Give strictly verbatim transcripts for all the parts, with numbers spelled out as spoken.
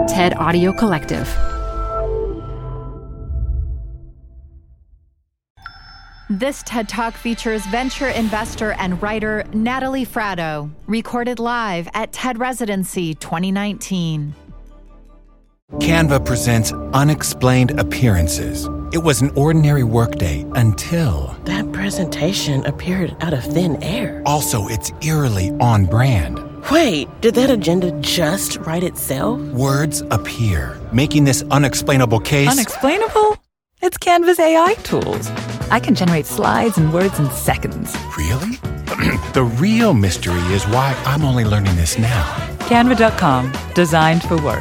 TED Audio Collective. This TED Talk features venture investor and writer Natalie Fratto, recorded live at TED Residency twenty nineteen. Canva presents Unexplained Appearances. It was an ordinary workday until... That presentation appeared out of thin air. Also, it's eerily on brand. Wait, did that agenda just write itself? Words appear, making this unexplainable case... Unexplainable? It's Canva's A I tools. I can generate slides and words in seconds. Really? The real mystery is why I'm only learning this now. Canva dot com, designed for work.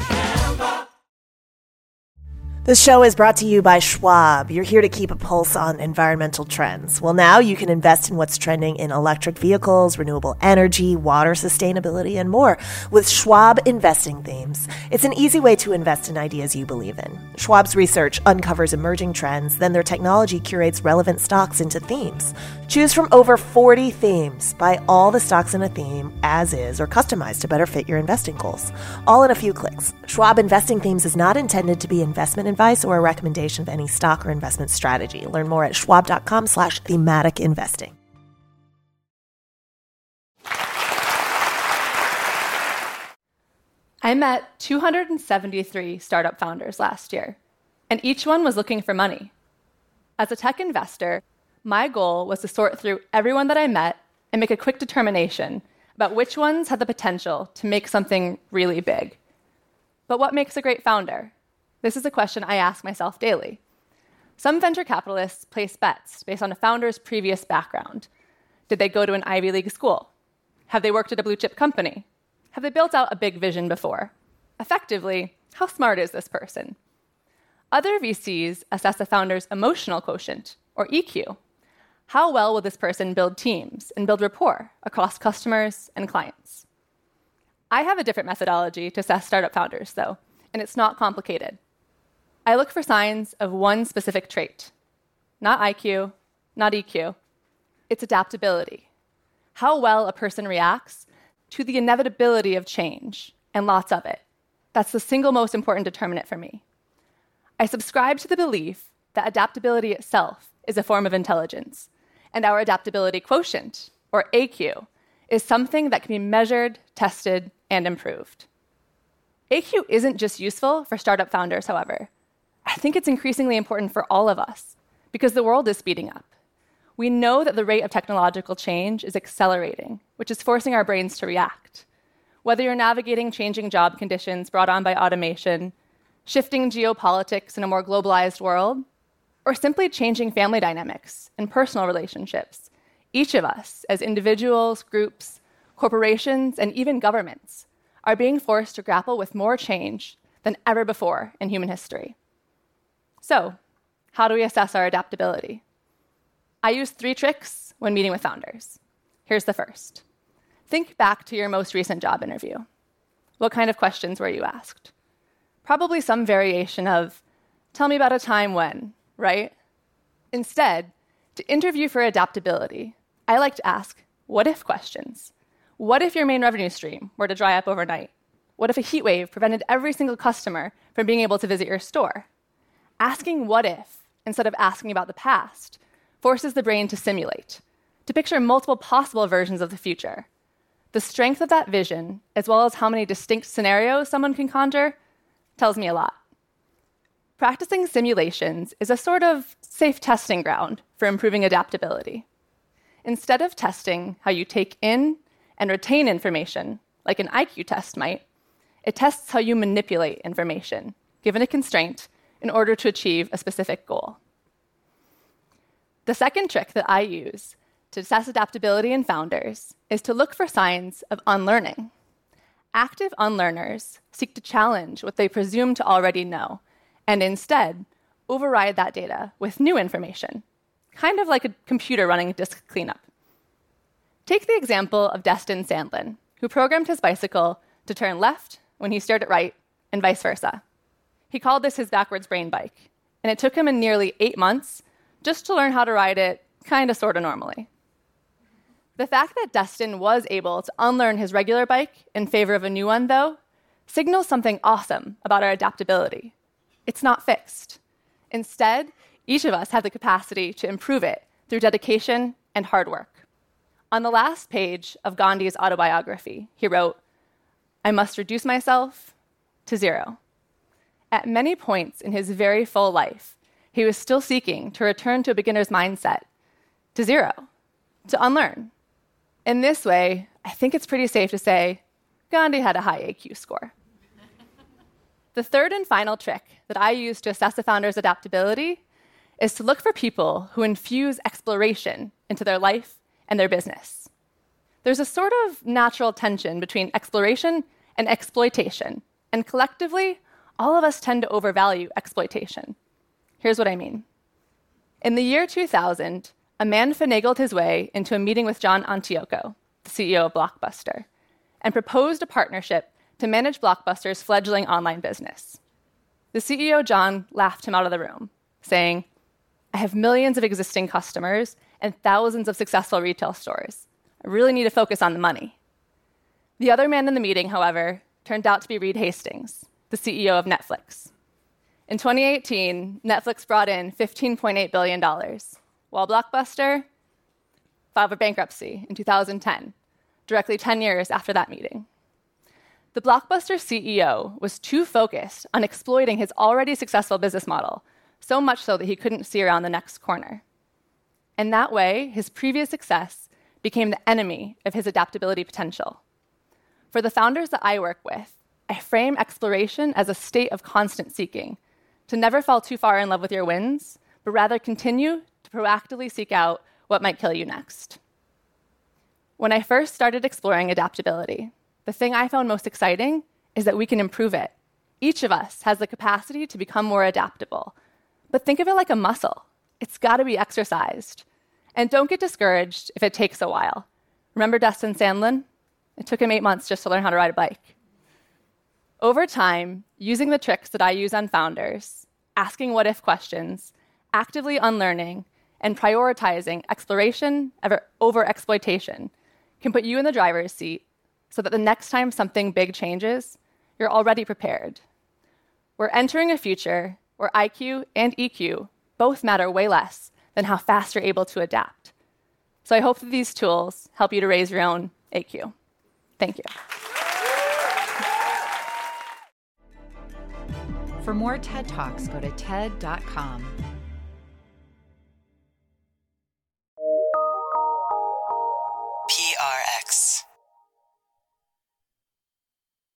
This show is brought to you by Schwab. You're here to keep a pulse on environmental trends. Well, now you can invest in what's trending in electric vehicles, renewable energy, water sustainability, and more with Schwab Investing Themes. It's an easy way to invest in ideas you believe in. Schwab's research uncovers emerging trends, then their technology curates relevant stocks into themes. Choose from over forty themes. Buy all the stocks in a theme as is or customized to better fit your investing goals. All in a few clicks. Schwab Investing Themes is not intended to be investment advice or a recommendation of any stock or investment strategy. Learn more at schwab.com slash thematic investing. I met two hundred seventy-three startup founders last year, and each one was looking for money. As a tech investor, my goal was to sort through everyone that I met and make a quick determination about which ones had the potential to make something really big. But what makes a great founder? This is a question I ask myself daily. Some venture capitalists place bets based on a founder's previous background. Did they go to an Ivy League school? Have they worked at a blue-chip company? Have they built out a big vision before? Effectively, how smart is this person? Other V Cs assess a founder's emotional quotient, or E Q. How well will this person build teams and build rapport across customers and clients? I have a different methodology to assess startup founders, though, and it's not complicated. I look for signs of one specific trait. Not I Q, not E Q. It's adaptability. How well a person reacts to the inevitability of change, and lots of it. That's the single most important determinant for me. I subscribe to the belief that adaptability itself is a form of intelligence, and our adaptability quotient, or A Q, is something that can be measured, tested, and improved. A Q isn't just useful for startup founders, however. I think it's increasingly important for all of us, because the world is speeding up. We know that the rate of technological change is accelerating, which is forcing our brains to react. Whether you're navigating changing job conditions brought on by automation, shifting geopolitics in a more globalized world, or simply changing family dynamics and personal relationships, each of us, as individuals, groups, corporations, and even governments, are being forced to grapple with more change than ever before in human history. So, how do we assess our adaptability? I use three tricks when meeting with founders. Here's the first. Think back to your most recent job interview. What kind of questions were you asked? Probably some variation of, tell me about a time when, right? Instead, to interview for adaptability, I like to ask what-if questions. What if your main revenue stream were to dry up overnight? What if a heat wave prevented every single customer from being able to visit your store? Asking what if, instead of asking about the past, forces the brain to simulate, to picture multiple possible versions of the future. The strength of that vision, as well as how many distinct scenarios someone can conjure, tells me a lot. Practicing simulations is a sort of safe testing ground for improving adaptability. Instead of testing how you take in and retain information, like an I Q test might, it tests how you manipulate information, given a constraint, in order to achieve a specific goal. The second trick that I use to assess adaptability in founders is to look for signs of unlearning. Active unlearners seek to challenge what they presume to already know, and instead override that data with new information, kind of like a computer running disk cleanup. Take the example of Destin Sandlin, who programmed his bicycle to turn left when he steered it right, and vice versa. He called this his backwards brain bike, and it took him in nearly eight months just to learn how to ride it kind of sort of normally. The fact that Destin was able to unlearn his regular bike in favor of a new one, though, signals something awesome about our adaptability. It's not fixed. Instead, each of us have the capacity to improve it through dedication and hard work. On the last page of Gandhi's autobiography, he wrote, "I must reduce myself to zero." At many points in his very full life, he was still seeking to return to a beginner's mindset, to zero, to unlearn. In this way, I think it's pretty safe to say Gandhi had a high A Q score. The third and final trick that I use to assess a founder's adaptability is to look for people who infuse exploration into their life and their business. There's a sort of natural tension between exploration and exploitation, and collectively, all of us tend to overvalue exploitation. Here's what I mean. In the year two thousand, a man finagled his way into a meeting with John Antioco, the C E O of Blockbuster, and proposed a partnership to manage Blockbuster's fledgling online business. The C E O, John, laughed him out of the room, saying, "I have millions of existing customers and thousands of successful retail stores. I really need to focus on the money." The other man in the meeting, however, turned out to be Reed Hastings, the C E O of Netflix. In twenty eighteen, Netflix brought in fifteen point eight billion dollars, while Blockbuster filed for bankruptcy in two thousand ten, directly ten years after that meeting. The Blockbuster C E O was too focused on exploiting his already successful business model, so much so that he couldn't see around the next corner. In that way, his previous success became the enemy of his adaptability potential. For the founders that I work with, I frame exploration as a state of constant seeking, to never fall too far in love with your wins, but rather continue to proactively seek out what might kill you next. When I first started exploring adaptability, the thing I found most exciting is that we can improve it. Each of us has the capacity to become more adaptable. But think of it like a muscle. It's got to be exercised. And don't get discouraged if it takes a while. Remember Dustin Sandlin? It took him eight months just to learn how to ride a bike. Over time, using the tricks that I use on founders, asking what-if questions, actively unlearning, and prioritizing exploration over exploitation can put you in the driver's seat so that the next time something big changes, you're already prepared. We're entering a future where I Q and E Q both matter way less than how fast you're able to adapt. So I hope that these tools help you to raise your own A Q. Thank you. For more TED Talks, go to T E D dot com.